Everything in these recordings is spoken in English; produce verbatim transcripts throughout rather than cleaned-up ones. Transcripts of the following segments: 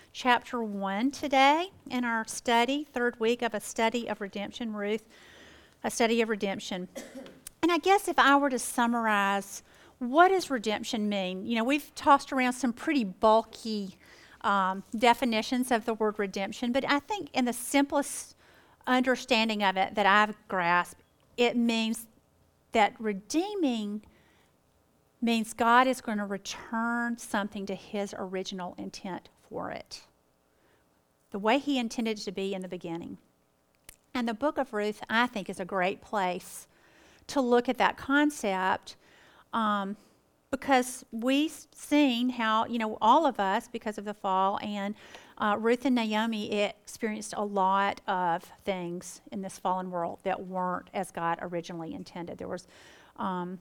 chapter one today in our study, third week of a study of redemption. Ruth, a study of redemption. And I guess if I were to summarize, what does redemption mean? You know, we've tossed around some pretty bulky um, definitions of the word redemption, but I think in the simplest understanding of it that I've grasped, it means that redeeming means God is going to return something to his original intent for it, the way he intended it to be in the beginning. And the book of Ruth, I think, is a great place to look at that concept um, because we've seen how, you know, all of us, because of the fall, and uh, Ruth and Naomi experienced a lot of things in this fallen world that weren't as God originally intended. There was um,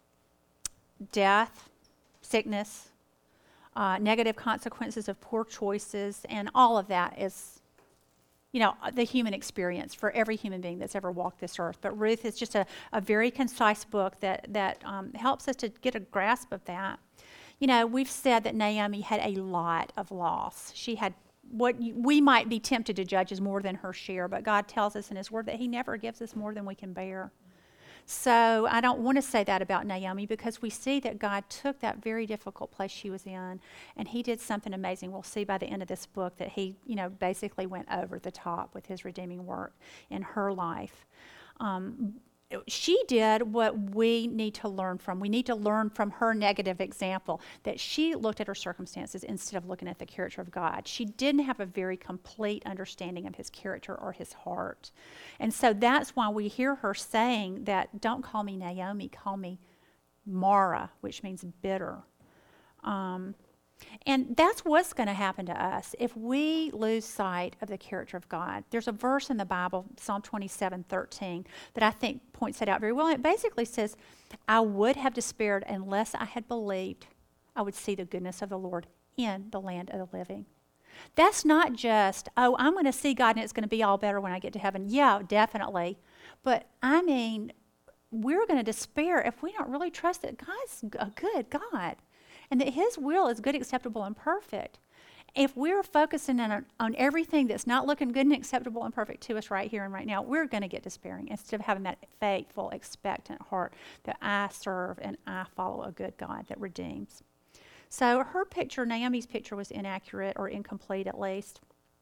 death, sickness, uh, negative consequences of poor choices, and all of that is, you know, the human experience for every human being that's ever walked this earth. But Ruth is just a, a very concise book that, that um, helps us to get a grasp of that. You know, we've said that Naomi had a lot of loss. She had what we might be tempted to judge as more than her share, but God tells us in his word that he never gives us more than we can bear. So I don't want to say that about Naomi because we see that God took that very difficult place she was in and he did something amazing. We'll see by the end of this book that he, you know, basically went over the top with his redeeming work in her life. Um, she did what we need to learn from. We need to learn from her negative example, that she looked at her circumstances instead of looking at the character of God. She didn't have a very complete understanding of his character or his heart. And so that's why we hear her saying that, don't call me Naomi, call me Mara, which means bitter. Um, And that's what's going to happen to us if we lose sight of the character of God. There's a verse in the Bible, Psalm twenty-seven thirteen, that I think points it out very well. And it basically says, I would have despaired unless I had believed I would see the goodness of the Lord in the land of the living. That's not just, oh, I'm going to see God and it's going to be all better when I get to heaven. Yeah, definitely. But I mean, we're going to despair if we don't really trust that God's a good God, and that his will is good, acceptable, and perfect. If we're focusing on, on everything that's not looking good and acceptable and perfect to us right here and right now, we're going to get despairing instead of having that faithful, expectant heart that I serve and I follow a good God that redeems. So her picture, Naomi's picture, was inaccurate or incomplete at least.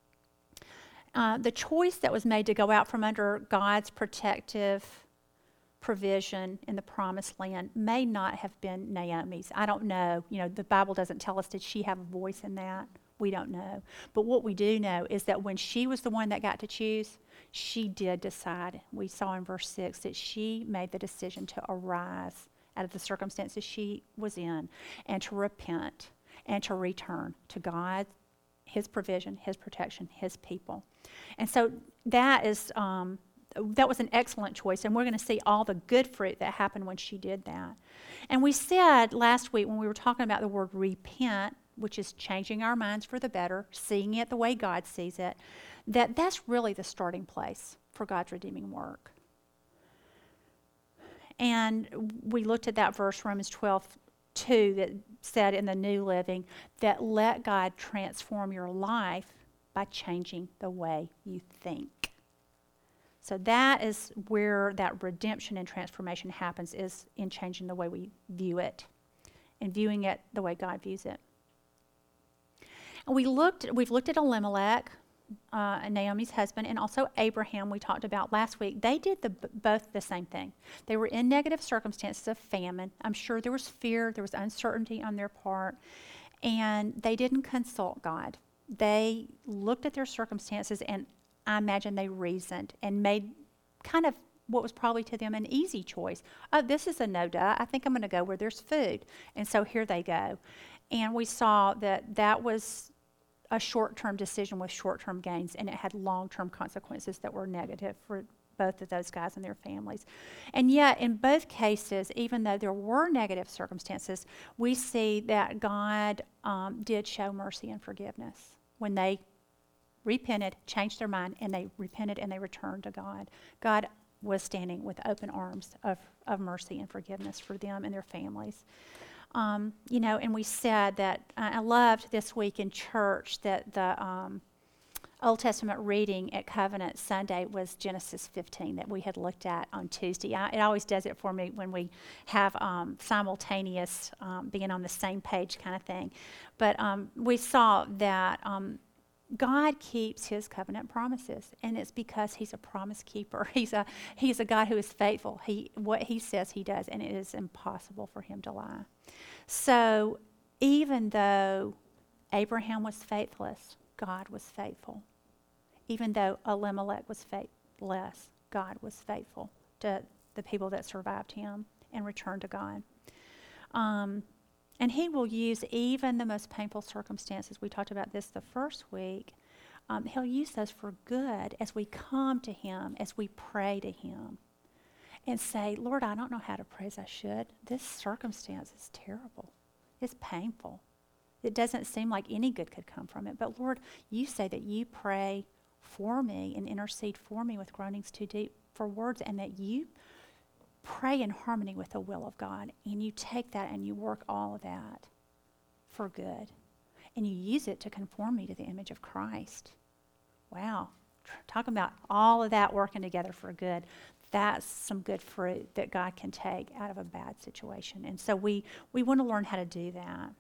Uh, the choice that was made to go out from under God's protective provision in the promised land may not have been Naomi's. I don't know. You know, the Bible doesn't tell us, did she have a voice in that? We don't know. But what we do know is that when she was the one that got to choose, she did decide. We saw in verse six that she made the decision to arise out of the circumstances she was in and to repent and to return to God, his provision, his protection, his people. And so that is um, that was an excellent choice, and we're going to see all the good fruit that happened when she did that. And we said last week when we were talking about the word repent, which is changing our minds for the better, seeing it the way God sees it, that that's really the starting place for God's redeeming work. And we looked at that verse, Romans twelve two, that said in the New Living that let God transform your life by changing the way you think. So that is where that redemption and transformation happens, is in changing the way we view it and viewing it the way God views it. And we looked, we've looked at Elimelech, uh, Naomi's husband, and also Abraham we talked about last week. They did the, both the same thing. They were in negative circumstances of famine. I'm sure there was fear, there was uncertainty on their part, and they didn't consult God. They looked at their circumstances, and I imagine they reasoned and made kind of what was probably to them an easy choice. Oh, this is a no-duh. I think I'm going to go where there's food. And so here they go. And we saw that that was a short-term decision with short-term gains, and it had long-term consequences that were negative for both of those guys and their families. And yet, in both cases, even though there were negative circumstances, we see that God um, did show mercy and forgiveness when they repented, changed their mind, and they repented and they returned to God. God was standing with open arms of, of mercy and forgiveness for them and their families. Um, you know, and we said that uh, I loved this week in church that the um, Old Testament reading at Covenant Sunday was Genesis fifteen that we had looked at on Tuesday. I, it always does it for me when we have um, simultaneous um, being on the same page kind of thing. But um, we saw that um, God keeps his covenant promises, and it's because he's a promise keeper. He's a he's a God who is faithful. He what he says he does, and it is impossible for him to lie. So even though Abraham was faithless, God was faithful. Even though Elimelech was faithless, God was faithful to the people that survived him and returned to God. Um, and he will use even the most painful circumstances. We talked about this the first week. Um, he'll use those for good as we come to him, as we pray to him and say, Lord, I don't know how to pray as I should. This circumstance is terrible. It's painful. It doesn't seem like any good could come from it. But Lord, you say that you pray for me and intercede for me with groanings too deep for words, and that you pray in harmony with the will of God. And you take that and you work all of that for good. And you use it to conform me to the image of Christ. Wow. Talking about all of that working together for good. That's some good fruit that God can take out of a bad situation. And so we, we want to learn how to do that.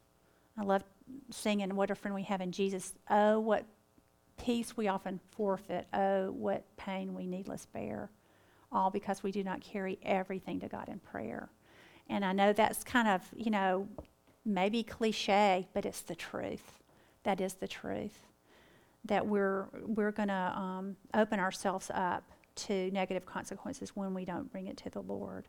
I love singing What a Friend We Have in Jesus. Oh, what peace we often forfeit. Oh, what pain we needless bear. All because we do not carry everything to God in prayer. And I know that's kind of, you know, maybe cliche, but it's the truth. That is the truth. That we're we're going to um, open ourselves up to negative consequences when we don't bring it to the Lord.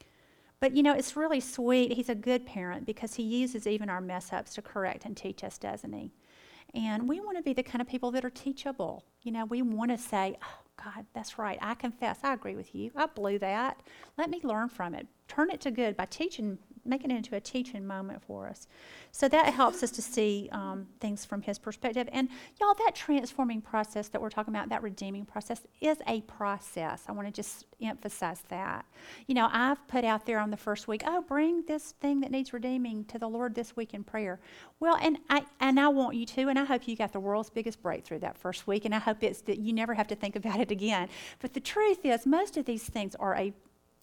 But, you know, it's really sweet. He's a good parent because he uses even our mess-ups to correct and teach us, doesn't he? And we want to be the kind of people that are teachable. You know, we want to say, oh, God, that's right. I confess. I agree with you. I blew that. Let me learn from it. Turn it to good by teaching, making it into a teaching moment for us. So that helps us to see um, things from his perspective. And y'all, that transforming process that we're talking about, that redeeming process, is a process. I want to just emphasize that. You know, I've put out there on the first week, oh, bring this thing that needs redeeming to the Lord this week in prayer. Well, and I and I want you to, and I hope you got the world's biggest breakthrough that first week, and I hope it's that you never have to think about it again. But the truth is, most of these things are a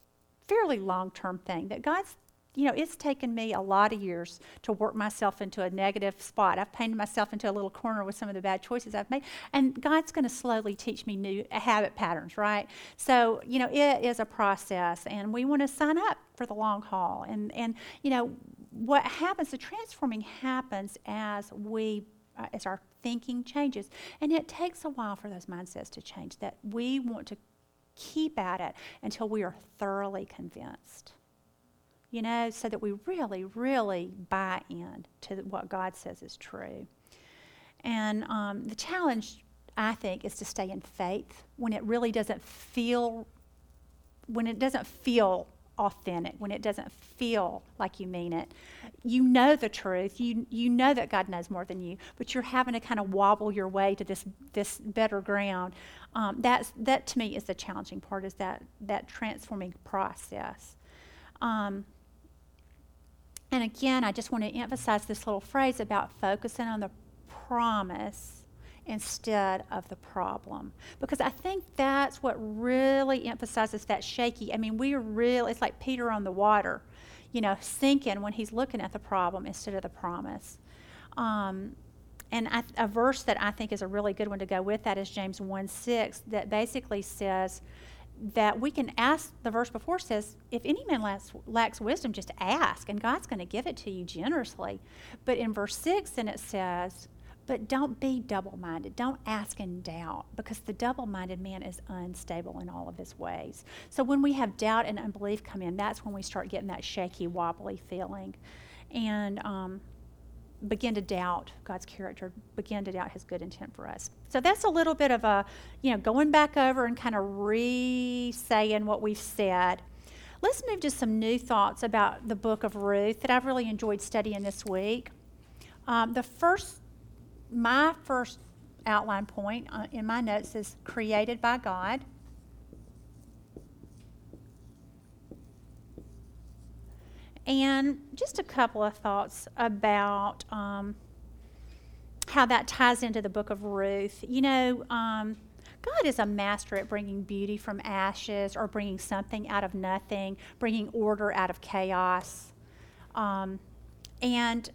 fairly long-term thing that God's, you know, it's taken me a lot of years to work myself into a negative spot. I've painted myself into a little corner with some of the bad choices I've made, and God's going to slowly teach me new habit patterns, right? So, you know, it is a process, and we want to sign up for the long haul. And, and you know, what happens, the transforming happens as we, uh, as our thinking changes, and it takes a while for those mindsets to change, that we want to keep at it until we are thoroughly convinced. You know, so that we really, really buy in to what God says is true. And um, the challenge, I think, is to stay in faith when it really doesn't feel, when it doesn't feel authentic, when it doesn't feel like you mean it. You know the truth. You you know that God knows more than you, but you're having to kind of wobble your way to this this better ground. Um, that's that to me is the challenging part, is that that transforming process. Um, And again, I just want to emphasize this little phrase about focusing on the promise instead of the problem. Because I think that's what really emphasizes that shaky. I mean, we're really, it's like Peter on the water, you know, sinking when he's looking at the problem instead of the promise. Um, and I, a verse that I think is a really good one to go with that is James one six, that basically says that we can ask, the verse before says, if any man lacks, lacks wisdom, just ask, and God's going to give it to you generously. But in verse six, then it says, but don't be double-minded. Don't ask in doubt, because the double-minded man is unstable in all of his ways. So when we have doubt and unbelief come in, that's when we start getting that shaky, wobbly feeling. And um, begin to doubt God's character, begin to doubt his good intent for us. So that's a little bit of a, you know, going back over and kind of re-saying what we've said. Let's move to some new thoughts about the book of Ruth that I've really enjoyed studying this week. Um, the first, my first outline point uh, in my notes is created by God. And just a couple of thoughts about um, how that ties into the book of Ruth. You know, um, God is a master at bringing beauty from ashes, or bringing something out of nothing, bringing order out of chaos. Um, and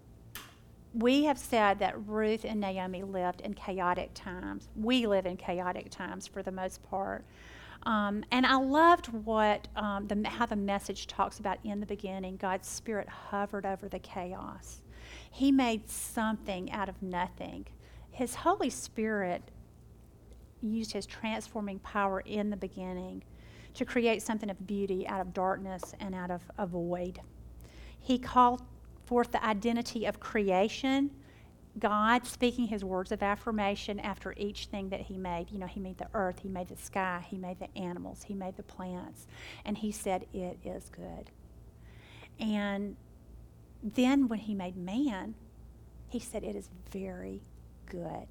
we have said that Ruth and Naomi lived in chaotic times. We live in chaotic times for the most part. Um, and I loved what um, the, how the message talks about in the beginning. God's Spirit hovered over the chaos. He made something out of nothing. His Holy Spirit used his transforming power in the beginning to create something of beauty out of darkness and out of a void. He called forth the identity of creation, God speaking his words of affirmation after each thing that he made. You know, he made the earth, he made the sky, he made the animals, he made the plants, and he said, "It is good." And then when he made man, he said, "It is very good."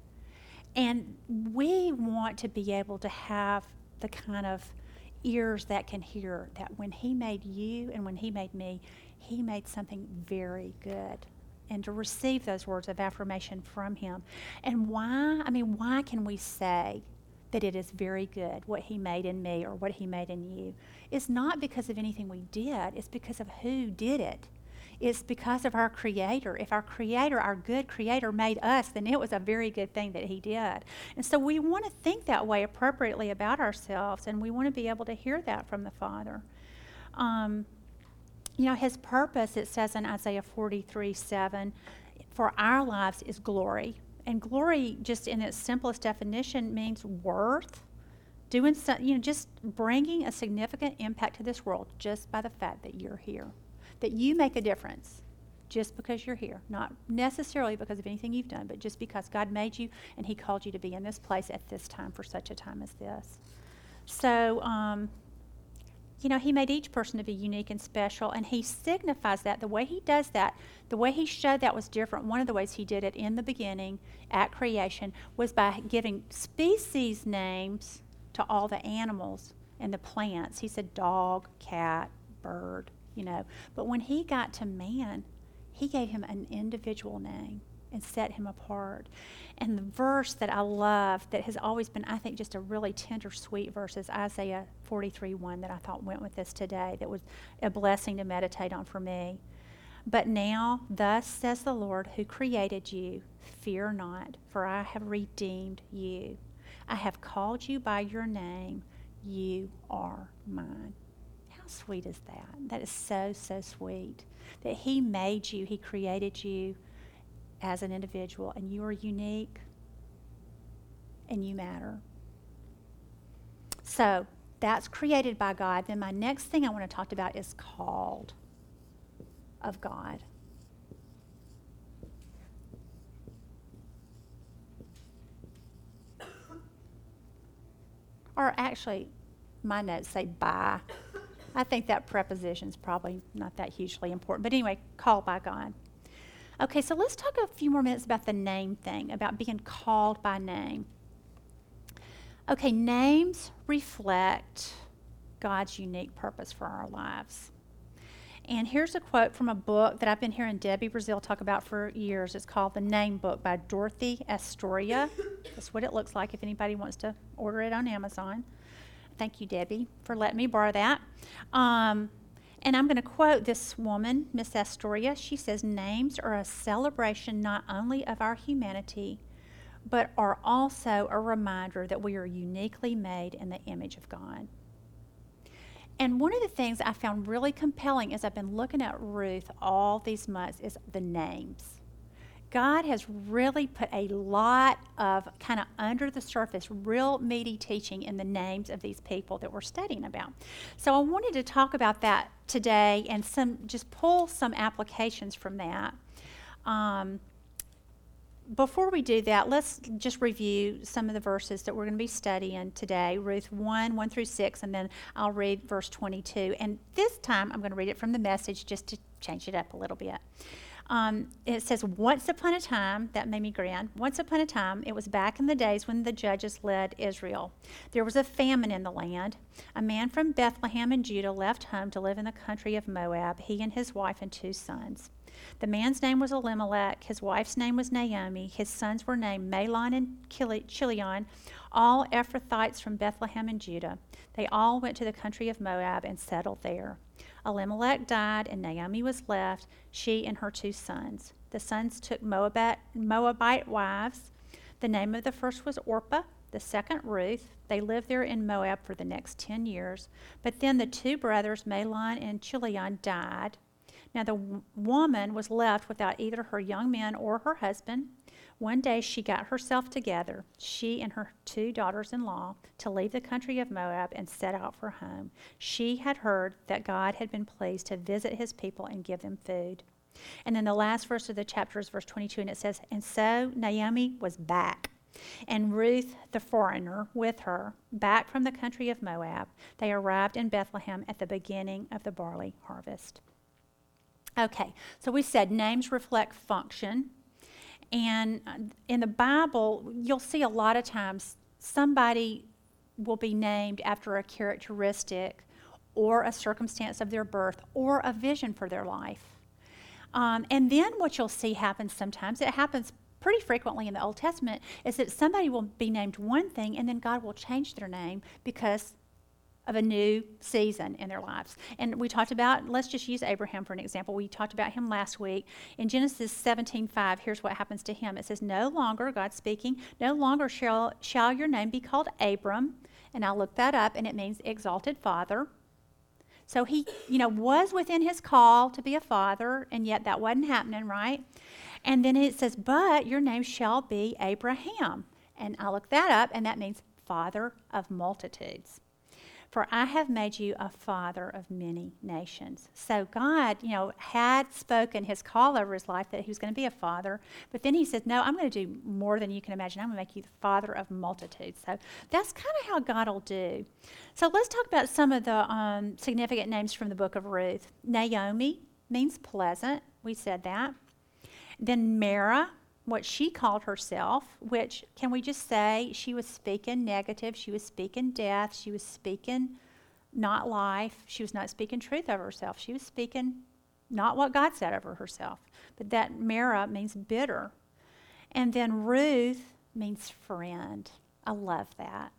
And we want to be able to have the kind of ears that can hear that when he made you and when he made me, he made something very good. And to receive those words of affirmation from him. And why, I mean, why can we say that it is very good, what he made in me or what he made in you? It's not because of anything we did. It's because of who did it. It's because of our Creator. If our Creator, our good Creator, made us, then it was a very good thing that he did. And so we want to think that way appropriately about ourselves, and we want to be able to hear that from the Father. Um, You know, his purpose, it says in Isaiah forty-three seven, for our lives is glory. And glory, just in its simplest definition, means worth. Doing some, you know, just bringing a significant impact to this world just by the fact that you're here. That you make a difference just because you're here. Not necessarily because of anything you've done, but just because God made you and he called you to be in this place at this time for such a time as this. So, um... you know, he made each person to be unique and special, and he signifies that. The way he does that, the way he showed that was different. One of the ways he did it in the beginning, at creation, was by giving species names to all the animals and the plants. He said dog, cat, bird, you know. But when he got to man, he gave him an individual name and set him apart. And the verse that I love that has always been, I think, just a really tender, sweet verse is Isaiah forty-three one that I thought went with this today, that was a blessing to meditate on for me. But now, thus says the Lord who created you, fear not, for I have redeemed you. I have called you by your name. You are mine. How sweet is that? That is so, so sweet. That he made you, he created you as an individual, and you are unique and you matter. So that's created by God. Then my next thing I want to talk about is called of God. Or actually, my notes say by. I think that preposition is probably not that hugely important. But anyway, called by God. Okay, so let's talk a few more minutes about the name thing, about being called by name. Okay, names reflect God's unique purpose for our lives. And here's a quote from a book that I've been hearing Debbie Brazil talk about for years. It's called The Name Book by Dorothy Astoria. That's what it looks like if anybody wants to order it on Amazon. Thank you, Debbie, for letting me borrow that. Um, And I'm going to quote this woman, Miss Astoria. She says, names are a celebration not only of our humanity, but are also a reminder that we are uniquely made in the image of God. And one of the things I found really compelling as I've been looking at Ruth all these months is the names. God has really put a lot of kind of under the surface, real meaty teaching in the names of these people that we're studying about. So I wanted to talk about that today and some just pull some applications from that. Um, before we do that, let's just review some of the verses that we're going to be studying today. Ruth one, one through six, and then I'll read verse twenty-two. And this time I'm going to read it from the Message just to change it up a little bit. Um, it says, once upon a time, that made me grin, once upon a time, it was back in the days when the judges led Israel. There was a famine in the land. A man from Bethlehem in Judah left home to live in the country of Moab, he and his wife and two sons. The man's name was Elimelech, his wife's name was Naomi, his sons were named Mahlon and Chilion, all Ephrathites from Bethlehem and Judah. They all went to the country of Moab and settled there. Elimelech died, and Naomi was left, she and her two sons. The sons took Moabite, Moabite wives. The name of the first was Orpah, the second Ruth. They lived there in Moab for the next ten years. But then the two brothers, Mahlon and Chilion, died. Now the w- woman was left without either her young men or her husband. One day she got herself together, she and her two daughters-in-law, to leave the country of Moab and set out for home. She had heard that God had been pleased to visit his people and give them food. And then the last verse of the chapter is verse twenty-two, and it says, and so Naomi was back, and Ruth the foreigner with her, back from the country of Moab. They arrived in Bethlehem at the beginning of the barley harvest. Okay, so we said names reflect function. And in the Bible, you'll see a lot of times somebody will be named after a characteristic or a circumstance of their birth or a vision for their life. Um, and then what you'll see happen sometimes, it happens pretty frequently in the Old Testament, is that somebody will be named one thing and then God will change their name because of a new season in their lives. And we talked about, let's just use Abraham for an example. We talked about him last week. In Genesis seventeen five, here's what happens to him. It says, no longer, God speaking, no longer shall, shall your name be called Abram. And I looked that up, and it means exalted father. So he, you know, was within his call to be a father, and yet that wasn't happening, right? And then it says, but your name shall be Abraham. And I looked that up, and that means father of multitudes. For I have made you a father of many nations. So God, you know, had spoken his call over his life that he was going to be a father. But then he said, no, I'm going to do more than you can imagine. I'm going to make you the father of multitudes. So that's kind of how God will do. So let's talk about some of the um, significant names from the book of Ruth. Naomi means pleasant. We said that. Then Mara, what she called herself, which, can we just say, she was speaking negative, she was speaking death, she was speaking not life, she was not speaking truth over herself, she was speaking not what God said over herself. But that Mara means bitter. And then Ruth means friend. I love that.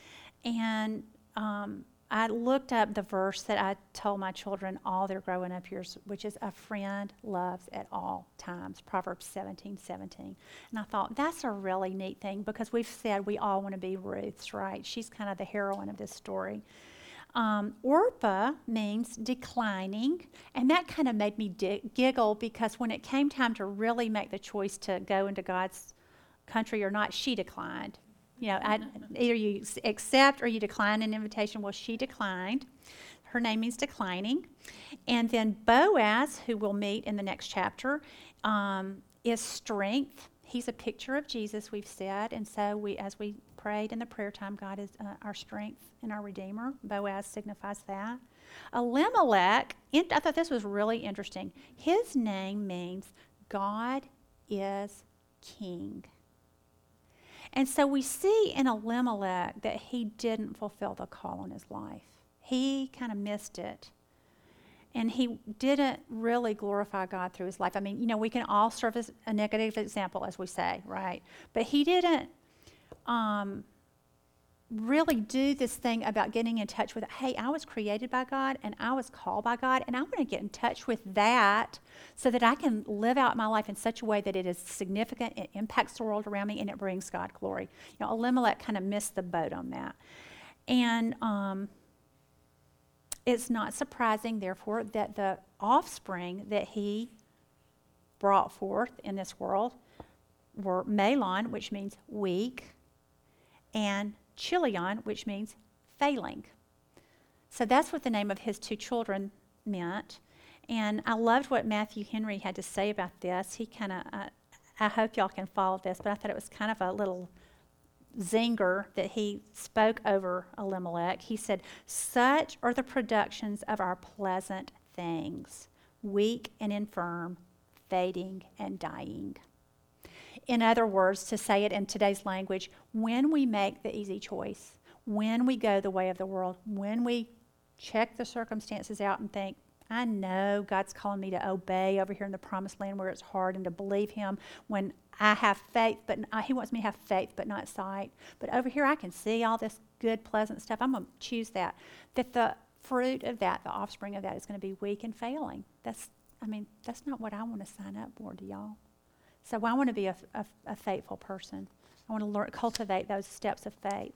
And um, I looked up the verse that I told my children all their growing up years, which is, a friend loves at all times, Proverbs seventeen seventeen. And I thought, that's a really neat thing, because we've said we all want to be Ruths, right? She's kind of the heroine of this story. Um, Orpah means declining, and that kind of made me di- giggle, because when it came time to really make the choice to go into God's country or not, she declined. You know, I, either you accept or you decline an invitation. Well, she declined. Her name means declining. And then Boaz, who we'll meet in the next chapter, um, is strength. He's a picture of Jesus, we've said. And so we, as we prayed in the prayer time, God is uh, our strength and our Redeemer. Boaz signifies that. Elimelech, I thought this was really interesting. His name means God is king. And so we see in Elimelech that he didn't fulfill the call in his life. He kind of missed it. And he didn't really glorify God through his life. I mean, you know, we can all serve as a negative example, as we say, right? But he didn't um, really do this thing about getting in touch with, hey, I was created by God and I was called by God, and I want to get in touch with that so that I can live out my life in such a way that it is significant, it impacts the world around me, and it brings God glory. You know, Elimelech kind of missed the boat on that. And um, it's not surprising, therefore, that the offspring that he brought forth in this world were Mahlon, which means weak, and Chilion, which means failing. So that's what the name of his two children meant. And I loved what Matthew Henry had to say about this. He kind of, uh, I hope y'all can follow this, but I thought it was kind of a little zinger that he spoke over Elimelech. He said, such are the productions of our pleasant things, weak and infirm, fading and dying. In other words, to say it in today's language, when we make the easy choice, when we go the way of the world, when we check the circumstances out and think, I know God's calling me to obey over here in the promised land where it's hard, and to believe him when I have faith, but uh, he wants me to have faith but not sight. But over here I can see all this good, pleasant stuff. I'm going to choose that. That the fruit of that, the offspring of that, is going to be weak and failing. That's, I mean, that's not what I want to sign up for, do y'all? So I want to be a, a, a faithful person. I want to learn, cultivate those steps of faith.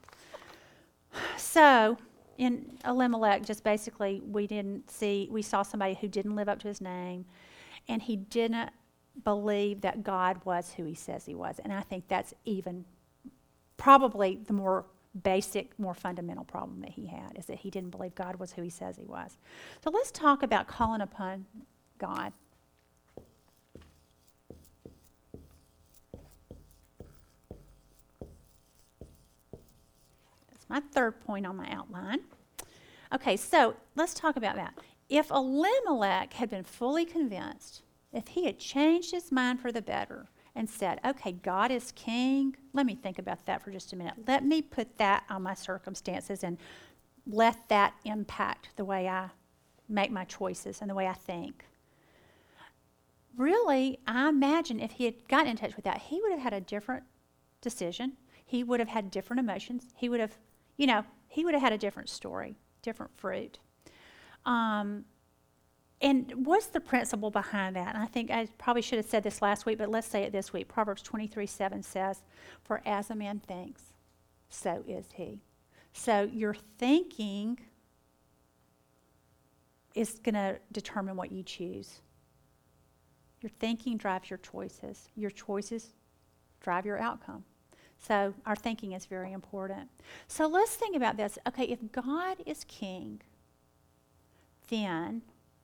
So in Elimelech, just basically, we didn't see, we saw somebody who didn't live up to his name, and he didn't believe that God was who he says he was. And I think that's even probably the more basic, more fundamental problem that he had, is that he didn't believe God was who he says he was. So let's talk about calling upon God. That's my third point on my outline. Okay, so let's talk about that. If Elimelech had been fully convinced, if he had changed his mind for the better and said, okay, God is king, let me think about that for just a minute. Let me put that on my circumstances and let that impact the way I make my choices and the way I think. Really, I imagine if he had gotten in touch with that, he would have had a different decision. He would have had different emotions. He would have, you know, he would have had a different story, different fruit. Um, and what's the principle behind that? And I think I probably should have said this last week, but let's say it this week. Proverbs twenty-three seven says, for as a man thinks, so is he. So your thinking is going to determine what you choose. Your thinking drives your choices. Your choices drive your outcome. So our thinking is very important. So let's think about this. Okay, if God is king, then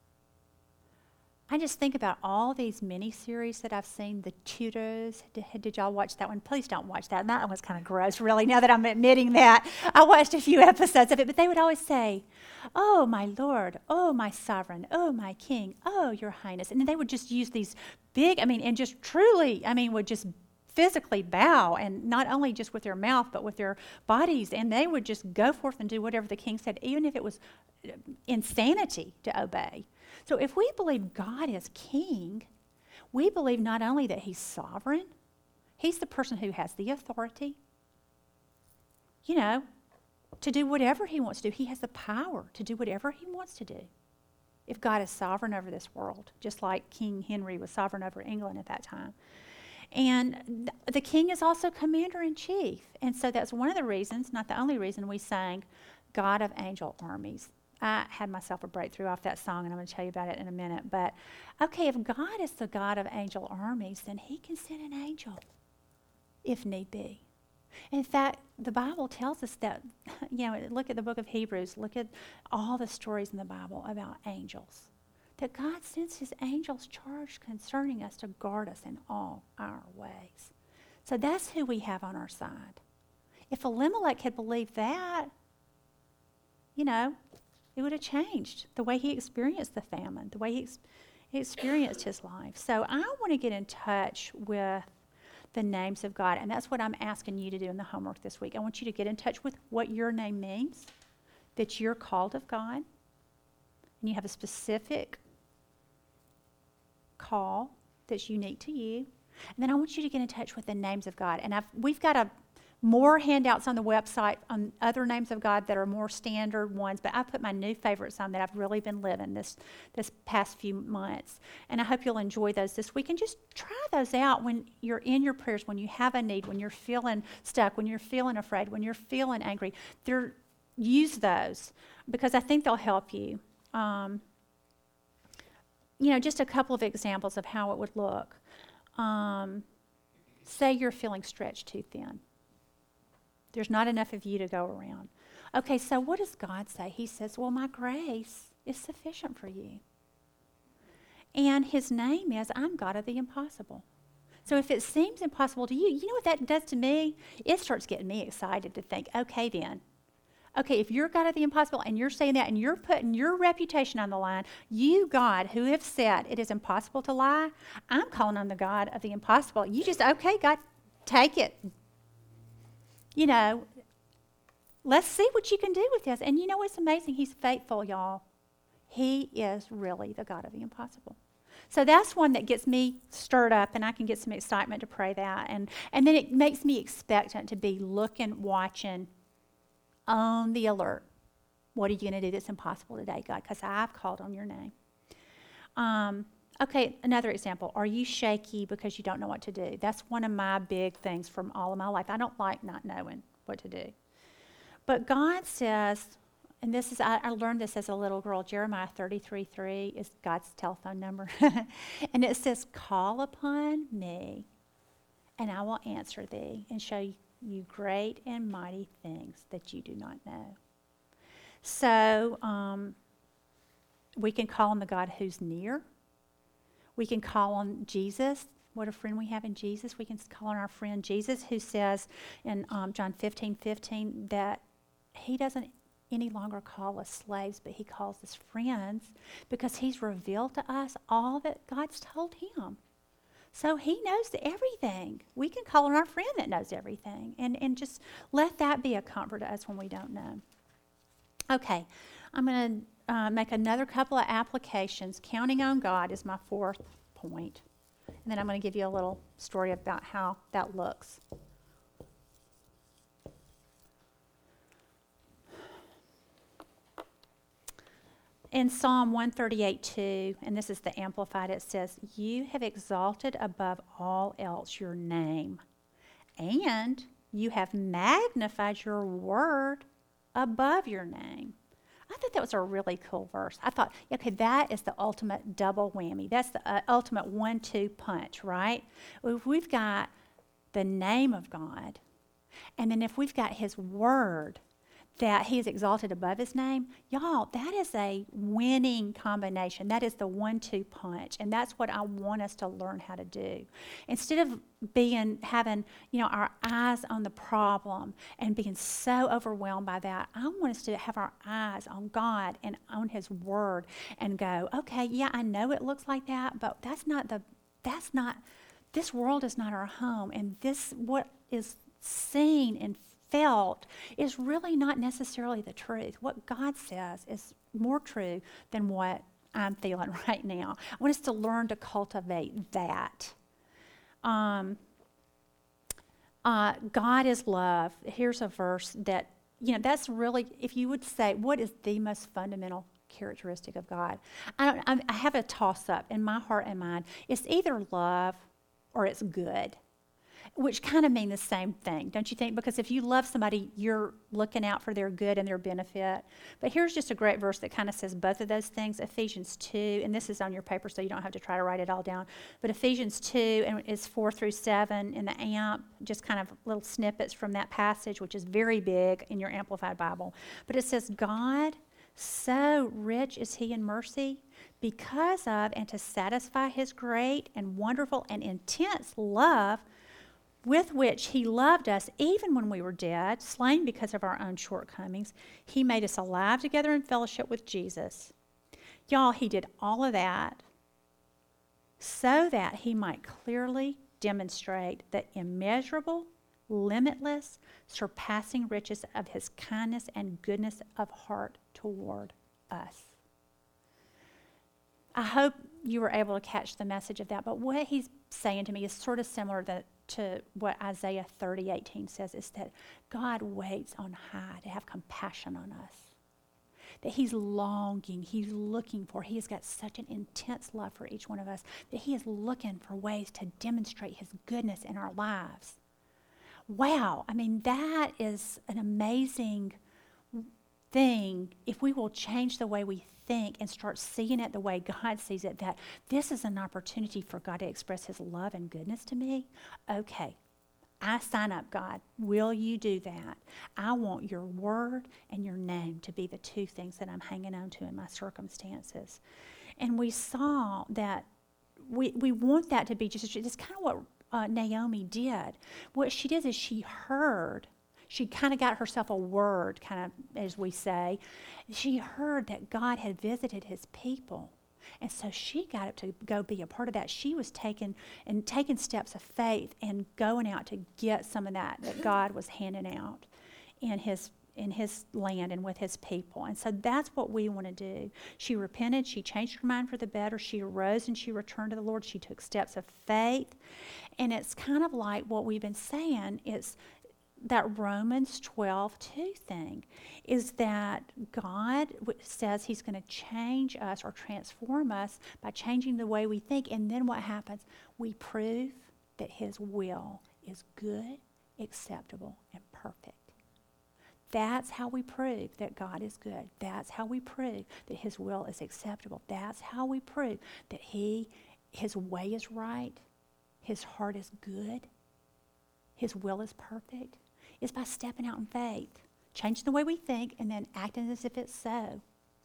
I just think about all these mini-series that I've seen, the Tudors. Did, did y'all watch that one? Please don't watch that. That one was kind of gross, really, now that I'm admitting that. I watched a few episodes of it, but they would always say, oh, my Lord, oh, my sovereign, oh, my king, oh, your highness. And then they would just use these big, I mean, and just truly, I mean, would just physically bow, and not only just with their mouth, but with their bodies. And they would just go forth and do whatever the king said, even if it was insanity to obey. So if we believe God is king, we believe not only that he's sovereign, he's the person who has the authority, you know, to do whatever he wants to do. He has the power to do whatever he wants to do. If God is sovereign over this world, just like King Henry was sovereign over England at that time. And the king is also commander-in-chief. And so that's one of the reasons, not the only reason, we sang God of Angel Armies. I had myself a breakthrough off that song, and I'm going to tell you about it in a minute. But, okay, if God is the God of angel armies, then he can send an angel if need be. In fact, the Bible tells us that, you know, look at the book of Hebrews, look at all the stories in the Bible about angels, that God sends his angels charged concerning us to guard us in all our ways. So that's who we have on our side. If Elimelech had believed that, you know, it would have changed the way he experienced the famine, the way he, ex- he experienced his life. So I want to get in touch with the names of God, and that's what I'm asking you to do in the homework this week. I want you to get in touch with what your name means, that you're called of God, and you have a specific call that's unique to you. And then I want you to get in touch with the names of God. And I've, we've got a more handouts on the website on other names of God that are more standard ones, but I've put my new favorites on that I've really been living this this past few months. And I hope you'll enjoy those this week. And just try those out when you're in your prayers, when you have a need, when you're feeling stuck, when you're feeling afraid, when you're feeling angry. They're, use those, because I think they'll help you. Um, you know, just a couple of examples of how it would look. Um, say you're feeling stretched too thin. There's not enough of you to go around. Okay, so what does God say? He says, well, my grace is sufficient for you. And his name is, I'm God of the impossible. So if it seems impossible to you, you know what that does to me? It starts getting me excited to think, okay then, Okay, if you're God of the impossible and you're saying that and you're putting your reputation on the line, you, God, who have said it is impossible to lie, I'm calling on the God of the impossible. You just, okay, God, take it. You know, let's see what you can do with this. And you know what's amazing? He's faithful, y'all. He is really the God of the impossible. So that's one that gets me stirred up, and I can get some excitement to pray that. And, and then it makes me expectant to be looking, watching, on the alert. What are you going to do that's impossible today, God? Because I've called on your name. Um, okay, another example. Are you shaky because you don't know what to do? That's one of my big things from all of my life. I don't like not knowing what to do. But God says, and this is, I, I learned this as a little girl, Jeremiah thirty-three three is God's telephone number. And it says, call upon me, and I will answer thee and show you you great and mighty things that you do not know. So um, we can call on the God who's near. We can call on Jesus. What a friend we have in Jesus. We can call on our friend Jesus, who says in um, John fifteen fifteen that he doesn't any longer call us slaves, but he calls us friends because he's revealed to us all that God's told him. So he knows everything. We can call on our friend that knows everything, and, and just let that be a comfort to us when we don't know. Okay, I'm going to uh, make another couple of applications. Counting on God is my fourth point. And then I'm going to give you a little story about how that looks. In Psalm one thirty-eight two, and this is the Amplified, it says, you have exalted above all else your name, and you have magnified your word above your name. I thought that was a really cool verse. I thought, okay, that is the ultimate double whammy. That's the uh, ultimate one two punch, right? If we've got the name of God, and then if we've got his word, that he is exalted above his name, y'all, that is a winning combination. That is the one two punch, and that's what I want us to learn how to do. Instead of being having, you know, our eyes on the problem and being so overwhelmed by that, I want us to have our eyes on God and on his word and go, okay, yeah, I know it looks like that, but that's not the that's not this world is not our home, and this what is seen and felt is really not necessarily the truth. What God says is more true than what I'm feeling right now. I want us to learn to cultivate that. Um, uh, God is love. Here's a verse that, you know, that's really, if you would say, what is the most fundamental characteristic of God? I, don't, I have a toss-up in my heart and mind. It's either love or it's good, which kind of mean the same thing, don't you think? Because if you love somebody, you're looking out for their good and their benefit. But here's just a great verse that kind of says both of those things. Ephesians two, and this is on your paper, so you don't have to try to write it all down. But Ephesians two, and it's four through seven in the Amp, just kind of little snippets from that passage, which is very big in your Amplified Bible. But it says, God, so rich is he in mercy, because of and to satisfy his great and wonderful and intense love, with which he loved us even when we were dead, slain because of our own shortcomings. He made us alive together in fellowship with Jesus. Y'all, he did all of that so that he might clearly demonstrate the immeasurable, limitless, surpassing riches of his kindness and goodness of heart toward us. I hope you were able to catch the message of that, but what he's saying to me is sort of similar to to what Isaiah thirty eighteen says, is that God waits on high to have compassion on us. That he's longing, he's looking for, he has got such an intense love for each one of us that he is looking for ways to demonstrate his goodness in our lives. Wow, I mean, that is an amazing thing if we will change the way we think and start seeing it the way God sees it, that this is an opportunity for God to express his love and goodness to me. Okay, I sign up, God. Will you do that? I want your word and your name to be the two things that I'm hanging on to in my circumstances. And we saw that we, we want that to be just, just kind of what uh, Naomi did. What she did is she heard She kind of got herself a word, kind of, as we say. She heard that God had visited his people. And so she got up to go be a part of that. She was taking and taking steps of faith and going out to get some of that that God was handing out in his in his land and with his people. And so that's what we want to do. She repented. She changed her mind for the better. She arose and she returned to the Lord. She took steps of faith. And it's kind of like what we've been saying. It's that Romans twelve two thing is that God says he's going to change us or transform us by changing the way we think. And then what happens? We prove that his will is good, acceptable, and perfect. That's how we prove that God is good. That's how we prove that his will is acceptable. That's how we prove that he, his way is right, his heart is good, his will is perfect, is by stepping out in faith, changing the way we think, and then acting as if it's so.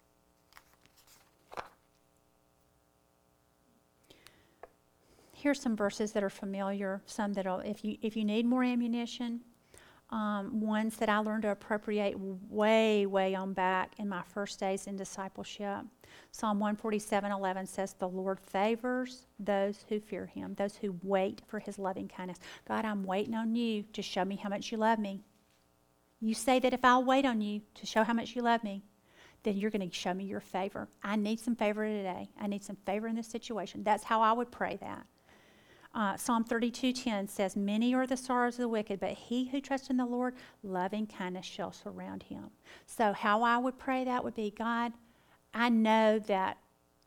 Here's some verses that are familiar, some that'll, if you if you need more ammunition, um, ones that I learned to appropriate way, way on back in my first days in discipleship. Psalm one forty-seven eleven says, the Lord favors those who fear him, those who wait for his loving kindness. God, I'm waiting on you to show me how much you love me. You say that if I'll wait on you to show how much you love me, then you're going to show me your favor. I need some favor today. I need some favor in this situation. That's how I would pray that. Uh, Psalm thirty-two ten says, many are the sorrows of the wicked, but he who trusts in the Lord, loving kindness shall surround him. So how I would pray that would be, God, I know that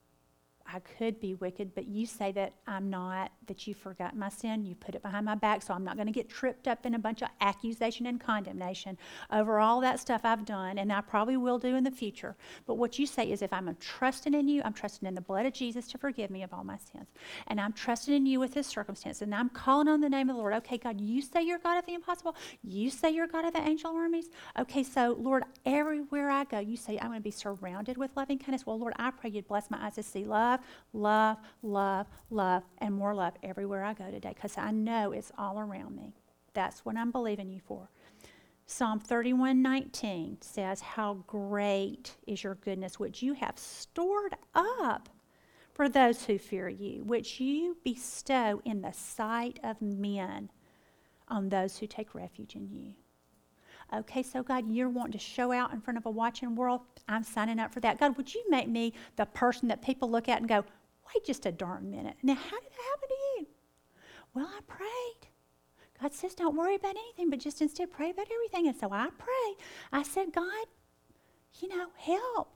I could be wicked, but you say that I'm not, that you forgot my sin, you put it behind my back, so I'm not going to get tripped up in a bunch of accusation and condemnation over all that stuff I've done, and I probably will do in the future. But what you say is if I'm trusting in you, I'm trusting in the blood of Jesus to forgive me of all my sins. And I'm trusting in you with this circumstance, and I'm calling on the name of the Lord. Okay, God, you say you're God of the impossible. You say you're God of the angel armies. Okay, so, Lord, everywhere I go, you say I'm going to be surrounded with loving kindness. Well, Lord, I pray you'd bless my eyes to see love, love, love, love, and more love everywhere I go today, because I know it's all around me. That's what I'm believing you for. Psalm thirty-one nineteen says, how great is your goodness, which you have stored up for those who fear you, which you bestow in the sight of men on those who take refuge in you. Okay, so God, you're wanting to show out in front of a watching world. I'm signing up for that. God, would you make me the person that people look at and go, wait just a darn minute. Now, how did that happen to you? Well, I prayed. God says don't worry about anything, but just instead pray about everything. And so I prayed. I said, God, you know, help.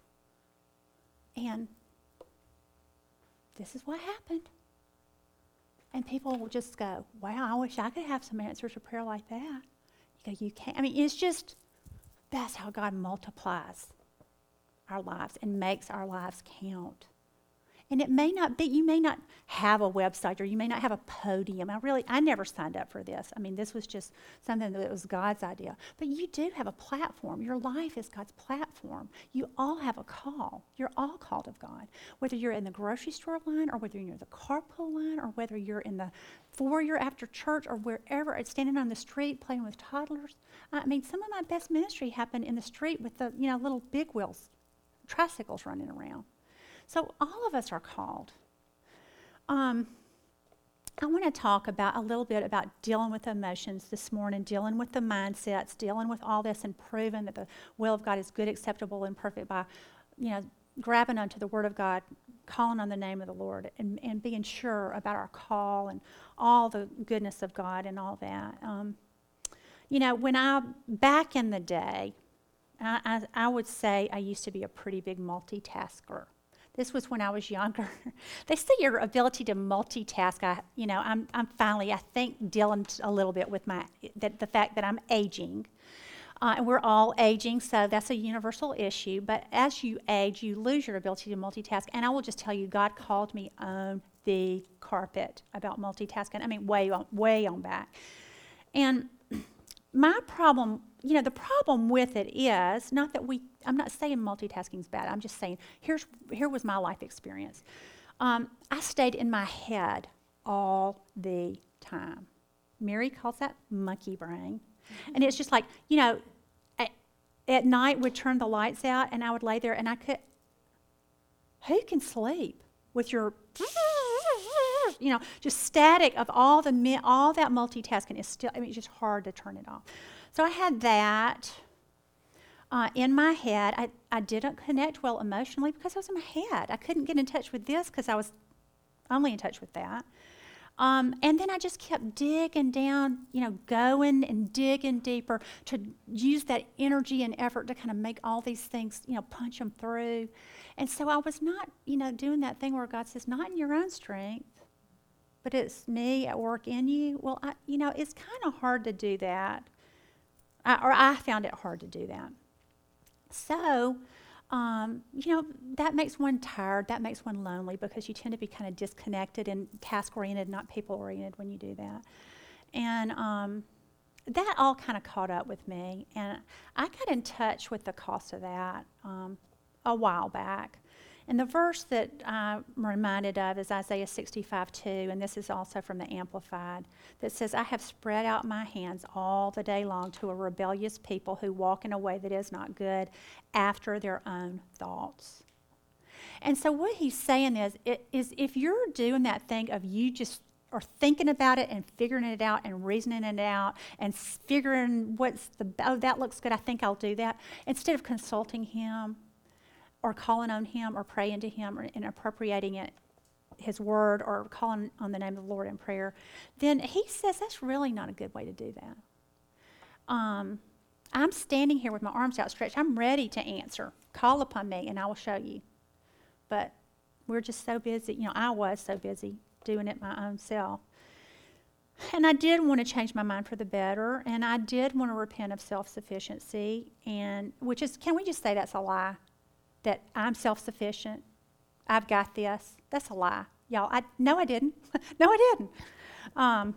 And this is what happened. And people will just go, wow, I wish I could have some answers to prayer like that. You go, you can't. I mean, it's just, that's how God multiplies our lives and makes our lives count. And it may not be, you may not have a website or you may not have a podium. I really, I never signed up for this. I mean, this was just something that was God's idea. But you do have a platform. Your life is God's platform. You all have a call. You're all called of God. Whether you're in the grocery store line or whether you're in the carpool line or whether you're in the foyer after church or wherever, it's standing on the street playing with toddlers. I mean, some of my best ministry happened in the street with the, you know, little big wheels, tricycles running around. So all of us are called. Um, I want to talk about a little bit about dealing with emotions this morning, dealing with the mindsets, dealing with all this and proving that the will of God is good, acceptable, and perfect by, you know, grabbing onto the Word of God, calling on the name of the Lord, and, and being sure about our call and all the goodness of God and all that. Um, you know, when I, back in the day, I, I, I would say I used to be a pretty big multitasker. This was when I was younger. They say your ability to multitask, I, you know, I'm, I'm finally, I think, dealing a little bit with my, that the fact that I'm aging. Uh, and we're all aging, so that's a universal issue. But as you age, you lose your ability to multitask. And I will just tell you, God called me on the carpet about multitasking. I mean, way on, way on back. And my problem, you know, the problem with it is not that we, I'm not saying multitasking is bad. I'm just saying, here's here was my life experience. Um, I stayed in my head all the time. Mary calls that monkey brain. And it's just like, you know, at, at night we'd turn the lights out and I would lay there and I could, who can sleep with your, you know, just static of all the all that multitasking is still, I mean, it's just hard to turn it off. So I had that uh, in my head. I, I didn't connect well emotionally because I was in my head. I couldn't get in touch with this because I was only in touch with that. Um, and then I just kept digging down, you know, going and digging deeper to use that energy and effort to kind of make all these things, you know, punch them through. And so I was not, you know, doing that thing where God says, not in your own strength, but it's me at work in you. Well, I, you know, it's kind of hard to do that. I, or I found it hard to do that. So, um, you know, that makes one tired. That makes one lonely because you tend to be kind of disconnected and task-oriented, not people-oriented when you do that. And um, that all kind of caught up with me. And I got in touch with the cost of that um, a while back. And the verse that I'm reminded of is Isaiah sixty-five two, and this is also from the Amplified, that says, I have spread out my hands all the day long to a rebellious people who walk in a way that is not good after their own thoughts. And so what he's saying is, it, is if you're doing that thing of you just are thinking about it and figuring it out and reasoning it out and figuring what's the, oh, that looks good, I think I'll do that, instead of consulting him, or calling on him or praying to him or, and appropriating it, his word, or calling on the name of the Lord in prayer, then he says that's really not a good way to do that. Um, I'm standing here with my arms outstretched. I'm ready to answer. Call upon me and I will show you. But we're just so busy. You know, I was so busy doing it my own self. And I did want to change my mind for the better, and I did want to repent of self-sufficiency, and which is, can we just say that's a lie? That I'm self-sufficient, I've got this. That's a lie, y'all. I, no, I didn't. no, I didn't. Um,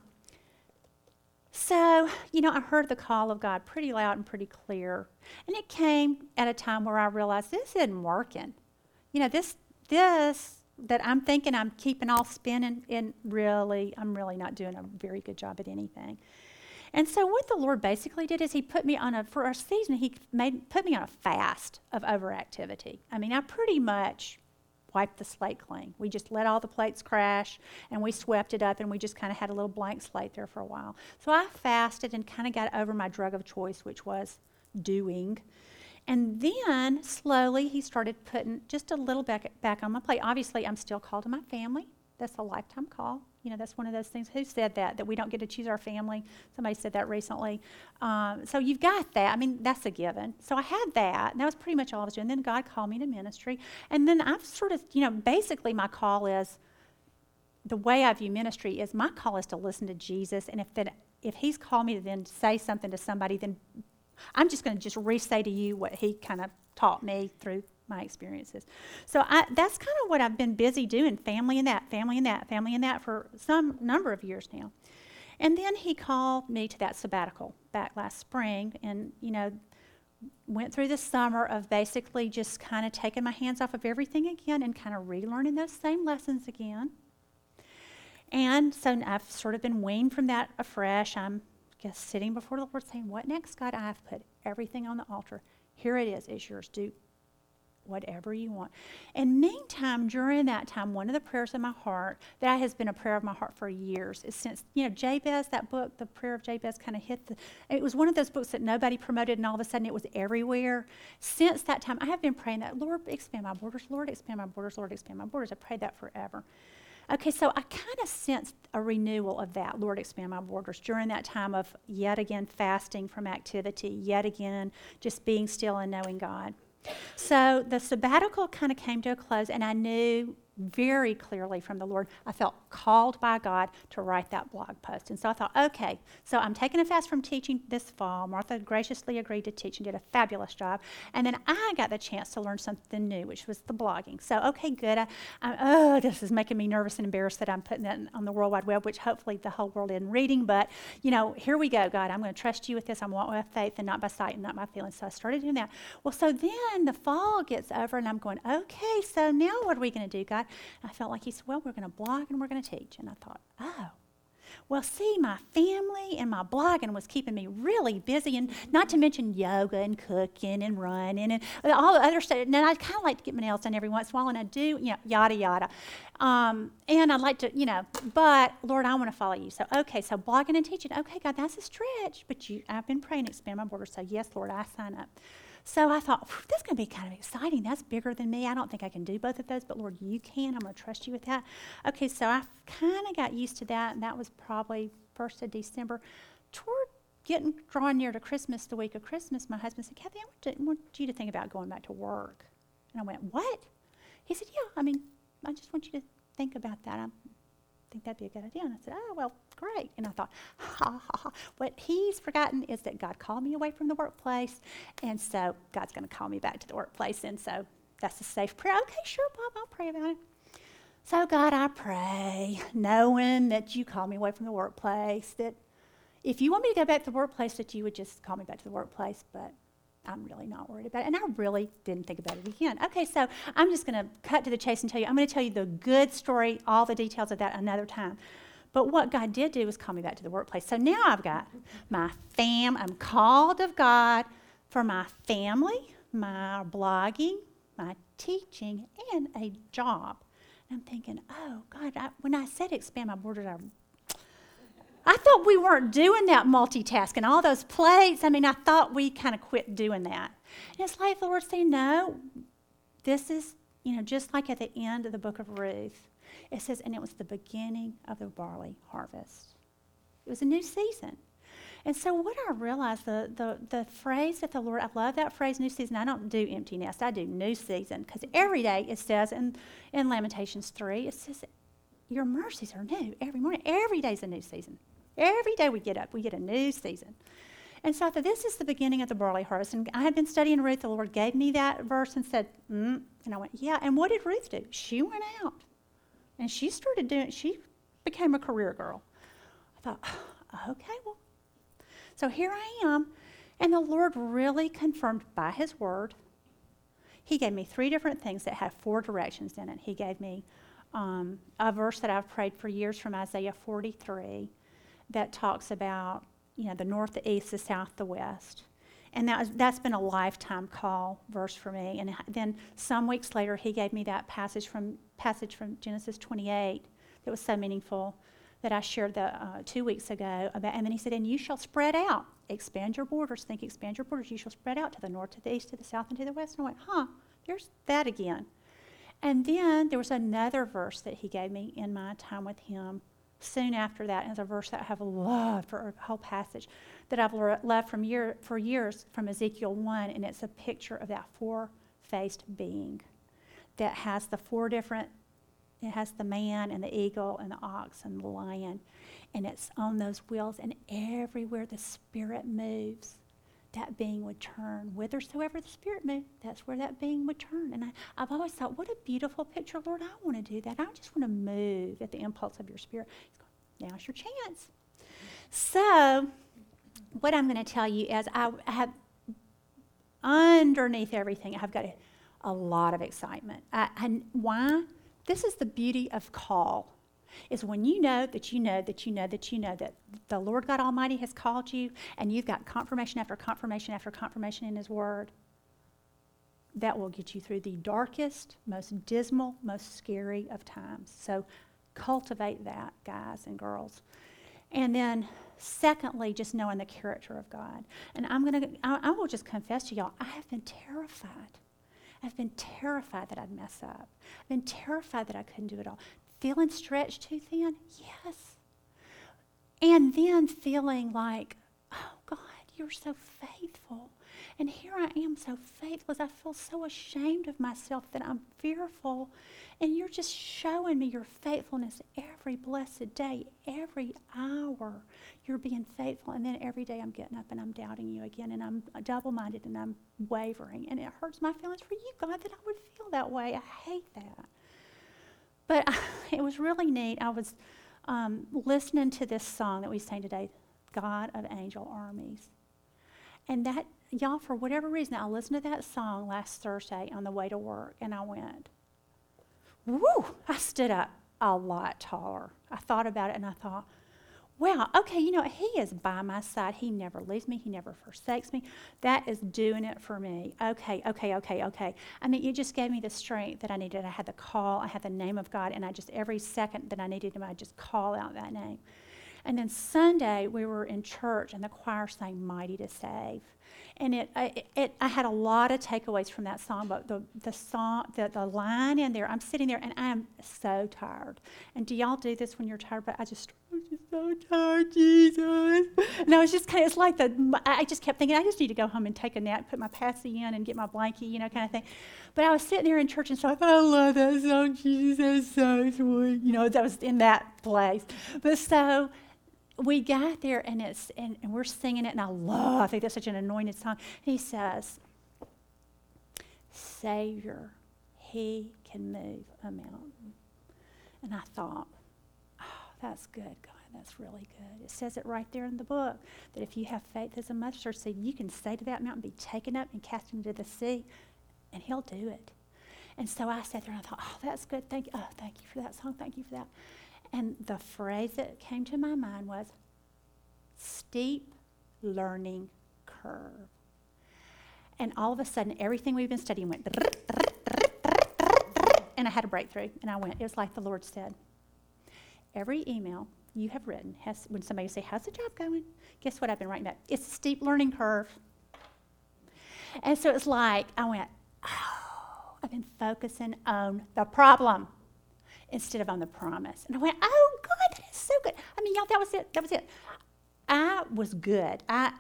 so, you know, I heard the call of God pretty loud and pretty clear. And it came at a time where I realized this isn't working. You know, this, this that I'm thinking I'm keeping all spinning, and really, I'm really not doing a very good job at anything. And so what the Lord basically did is he put me on a, for a season, he made put me on a fast of overactivity. I mean, I pretty much wiped the slate clean. We just let all the plates crash, and we swept it up, and we just kind of had a little blank slate there for a while. So I fasted and kind of got over my drug of choice, which was doing. And then slowly he started putting just a little back, back on my plate. Obviously, I'm still called to my family. That's a lifetime call. You know, that's one of those things. Who said that, that we don't get to choose our family? Somebody said that recently. Um, so you've got that. I mean, that's a given. So I had that, and that was pretty much all I was doing. Then God called me to ministry. And then I've sort of, you know, basically my call is, the way I view ministry is my call is to listen to Jesus. And if that, if he's called me to then say something to somebody, then I'm just going to just re-say to you what he kind of taught me through my experiences. So I, that's kind of what I've been busy doing, family and that, family and that, family and that for some number of years now. And then he called me to that sabbatical back last spring, and, you know, went through the summer of basically just kind of taking my hands off of everything again and kind of relearning those same lessons again. And so I've sort of been weaned from that afresh. I'm just sitting before the Lord saying, what next, God? I've put everything on the altar. Here it is. It's yours. Do whatever you want. And meantime, during that time, one of the prayers in my heart, that has been a prayer of my heart for years, is since, you know, Jabez, that book, The Prayer of Jabez, kind of hit the, it was one of those books that nobody promoted, and all of a sudden it was everywhere. Since that time, I have been praying that, Lord, expand my borders, Lord, expand my borders, Lord, expand my borders. I prayed that forever. Okay, so I kind of sensed a renewal of that, Lord, expand my borders, during that time of yet again fasting from activity, yet again just being still and knowing God. So the sabbatical kind of came to a close, and I knew very clearly from the Lord, I felt called by God to write that blog post. And so I thought, okay, so I'm taking a fast from teaching this fall. Martha graciously agreed to teach and did a fabulous job. And then I got the chance to learn something new, which was the blogging. So, okay, good. I, I, oh, this is making me nervous and embarrassed that I'm putting that on the World Wide Web, which hopefully the whole world isn't reading. But, you know, here we go, God. I'm going to trust you with this. I'm walking by faith and not by sight and not by feelings. So I started doing that. Well, so then the fall gets over, and I'm going, okay, so now what are we going to do, God? And I felt like he said, well, we're going to blog and we're going to teach. And I thought, oh, Well, see, my family and my blogging was keeping me really busy, and not to mention yoga and cooking and running and all the other stuff. And then I'd kind of like to get my nails done every once in a while, and I do, you know, yada, yada. Um, and I'd like to, you know, but Lord, I want to follow you. So, okay, so blogging and teaching. Okay, God, that's a stretch, but you, I've been praying to expand my borders. So, yes, Lord, I sign up. So I thought, that's going to be kind of exciting. That's bigger than me. I don't think I can do both of those, but Lord, you can. I'm going to trust you with that. Okay, so I kind of got used to that, and that was probably first of December. Toward getting drawn near to Christmas, the week of Christmas, my husband said, Kathy, I want, to, I want you to think about going back to work. And I went, what? He said, yeah, I mean, I just want you to think about that. I'm, I think that'd be a good idea. And I said, oh, well, great. And I thought, ha, ha, ha. What he's forgotten is that God called me away from the workplace, and so God's going to call me back to the workplace, and so that's a safe prayer. Okay, sure, Bob, I'll pray about it. So, God, I pray, knowing that you call me away from the workplace, that if you want me to go back to the workplace, that you would just call me back to the workplace, but I'm really not worried about it. And I really didn't think about it again. Okay, so I'm just going to cut to the chase and tell you, I'm going to tell you the good story, all the details of that another time. But what God did do was call me back to the workplace. So now I've got my fam, I'm called of God for my family, my blogging, my teaching, and a job. And I'm thinking, oh, God, I, when I said expand my borders, I I thought we weren't doing that multitasking, all those plates. I mean, I thought we kind of quit doing that. And it's like the Lord saying, no, this is, you know, just like at the end of the book of Ruth. It says, and it was the beginning of the barley harvest. It was a new season. And so what I realized, the, the, the phrase that the Lord, I love that phrase, new season. I don't do empty nest. I do new season. Because every day it says in, in Lamentations three, it says, your mercies are new every morning. Every day is a new season. Every day we get up, we get a new season. And so I thought, this is the beginning of the barley harvest. And I had been studying Ruth. The Lord gave me that verse and said, mm. And I went, yeah. And what did Ruth do? She went out. And she started doing, she became a career girl. I thought, okay, well. So here I am. And the Lord really confirmed by his word. He gave me three different things that had four directions in it. He gave me um, a verse that I've prayed for years from Isaiah forty-three. That talks about, you know, the north, the east, the south, the west. And that was, that's been a lifetime call verse for me. And then some weeks later, he gave me that passage from passage from Genesis twenty-eight that was so meaningful that I shared the, uh, two weeks ago. About, and then he said, and you shall spread out, expand your borders, think expand your borders. You shall spread out to the north, to the east, to the south, and to the west. And I went, huh, there's that again. And then there was another verse that he gave me in my time with him soon after that, and it's a verse that I have loved for a whole passage that I've loved from year, for years from Ezekiel one, and it's a picture of that four-faced being that has the four different, it has the man and the eagle and the ox and the lion, and it's on those wheels, and everywhere the Spirit moves, that being would turn. Whithersoever the Spirit moved, that's where that being would turn. And I, I've always thought, what a beautiful picture. Lord, I want to do that. I just want to move at the impulse of your Spirit. He's going, now's your chance. So what I'm going to tell you is I, I have, underneath everything, I've got a, a lot of excitement. I, and why? This is the beauty of call. Is when you know that you know that you know that you know that the Lord God Almighty has called you, and you've got confirmation after confirmation after confirmation in his word, that will get you through the darkest, most dismal, most scary of times. So cultivate that, guys and girls. And then secondly, just knowing the character of God. And I'm going to, I, I will just confess to y'all, I have been terrified. I've been terrified that I'd mess up. I've been terrified that I couldn't do it all. Feeling stretched too thin? Yes. And then feeling like, oh, God, you're so faithful. And here I am so faithless. I feel so ashamed of myself that I'm fearful. And you're just showing me your faithfulness every blessed day, every hour. You're being faithful. And then every day I'm getting up and I'm doubting you again. And I'm double-minded and I'm wavering. And it hurts my feelings for you, God, that I would feel that way. I hate that. But it was really neat. I was um, listening to this song that we sang today, God of Angel Armies. And that, y'all, for whatever reason, I listened to that song last Thursday on the way to work, and I went, woo! I stood up a lot taller. I thought about it, and I thought, wow, okay, you know, he is by my side. He never leaves me. He never forsakes me. That is doing it for me. Okay, okay, okay, okay. I mean, it just gave me the strength that I needed. I had the call. I had the name of God, and I just, every second that I needed him, I just call out that name. And then Sunday, we were in church, and the choir sang Mighty to Save. And it, it, it, I had a lot of takeaways from that song, but the, the song, the, the line in there, I'm sitting there, and I am so tired. And do y'all do this when you're tired? But I just, I'm just so tired, Jesus. And I was just kind of, it's like the, I just kept thinking, I just need to go home and take a nap, put my passy in, and get my blankie, you know, kind of thing. But I was sitting there in church, and so I thought, I love that song, Jesus is so sweet. You know, that was in that place. But so, we got there, and it's and, and we're singing it, and I love, I think that's such an anointed song. He says, Savior, he can move a mountain. And I thought, oh, that's good, God, that's really good. It says it right there in the book, that if you have faith as a mustard seed, you can say to that mountain, be taken up and cast into the sea, and he'll do it. And so I sat there, and I thought, oh, that's good, thank you, oh, thank you for that song, thank you for that. And the phrase that came to my mind was, steep learning curve. And all of a sudden, everything we've been studying went, and I had a breakthrough. And I went, it was like the Lord said, every email you have written, has, when somebody say, how's the job going? Guess what I've been writing about? It's a steep learning curve. And so it's like, I went, oh, I've been focusing on the problem instead of on the promise. And I went, oh, God, that is so good. I mean, y'all, that was it. That was it. I was good. I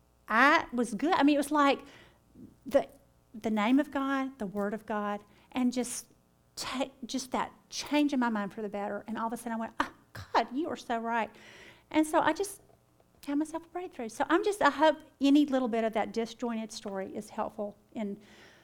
I was good. I mean, it was like the the name of God, the Word of God, and just ta- just that change in my mind for the better. And all of a sudden I went, oh, God, you are so right. And so I just had myself a breakthrough. So I'm just, I hope any little bit of that disjointed story is helpful in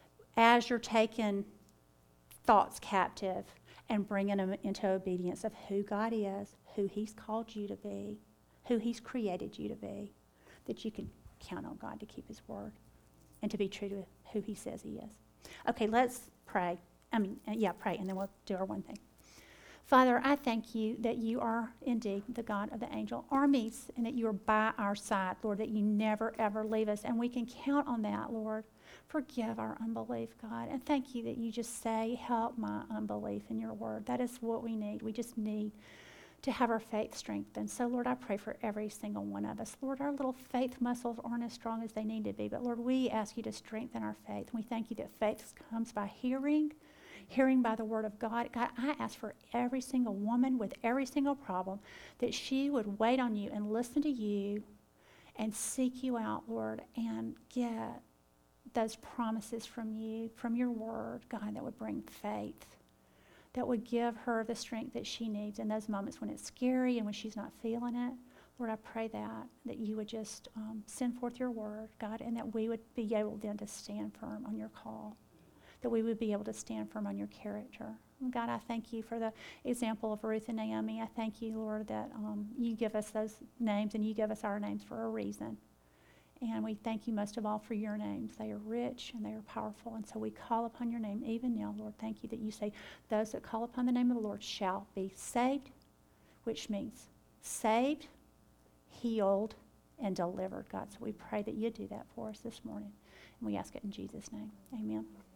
as you're taking thoughts captive and bringing them into obedience of who God is, who he's called you to be, who he's created you to be, that you can count on God to keep his word and to be true to who he says he is. Okay, let's pray. I mean, uh, yeah, pray, and then we'll do our one thing. Father, I thank you that you are indeed the God of the angel armies and that you are by our side, Lord, that you never, ever leave us. And we can count on that, Lord. Forgive our unbelief, God. And thank you that you just say, help my unbelief in your word. That is what we need. We just need to have our faith strengthened. So, Lord, I pray for every single one of us. Lord, our little faith muscles aren't as strong as they need to be. But, Lord, we ask you to strengthen our faith. We thank you that faith comes by hearing, hearing by the word of God. God, I ask for every single woman with every single problem that she would wait on you and listen to you and seek you out, Lord, and get those promises from you, from your word, God, that would bring faith, that would give her the strength that she needs in those moments when it's scary and when she's not feeling it. Lord, I pray that, that you would just um, send forth your word, God, and that we would be able then to stand firm on your call, that we would be able to stand firm on your character. God, I thank you for the example of Ruth and Naomi. I thank you, Lord, that um, you give us those names and you give us our names for a reason. And we thank you most of all for your names. They are rich and they are powerful. And so we call upon your name even now, Lord. Thank you that you say those that call upon the name of the Lord shall be saved, which means saved, healed, and delivered, God. So we pray that you do that for us this morning. And we ask it in Jesus' name. Amen.